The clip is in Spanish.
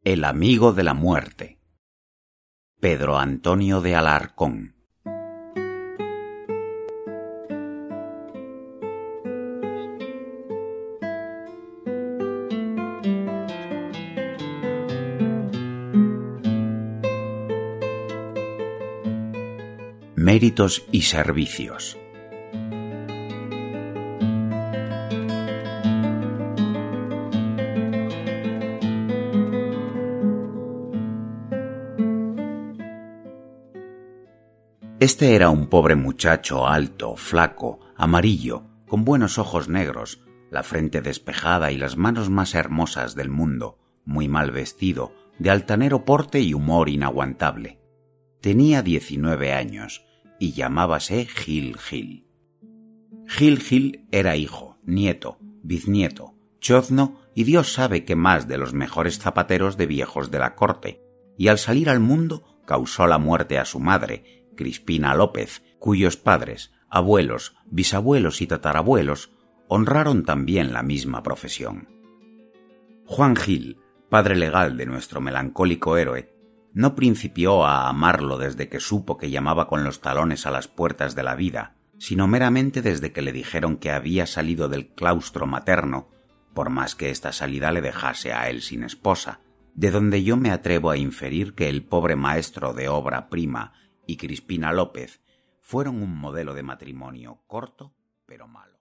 El amigo de la muerte. Pedro Antonio de Alarcón. Méritos y servicios. Este era un pobre muchacho alto, flaco, amarillo, con buenos ojos negros, la frente despejada y las manos más hermosas del mundo, muy mal vestido, de altanero porte y humor inaguantable. Tenía 19 años y llamábase Gil Gil. Gil Gil era hijo, nieto, bisnieto, chozno y Dios sabe qué más de los mejores zapateros de viejos de la corte, y al salir al mundo causó la muerte a su madre, Crispina López, cuyos padres, abuelos, bisabuelos y tatarabuelos honraron también la misma profesión. Juan Gil, padre legal de nuestro melancólico héroe, no principió a amarlo desde que supo que llamaba con los talones a las puertas de la vida, sino meramente desde que le dijeron que había salido del claustro materno, por más que esta salida le dejase a él sin esposa, de donde yo me atrevo a inferir que el pobre maestro de obra prima y Crispina López fueron un modelo de matrimonio corto pero malo.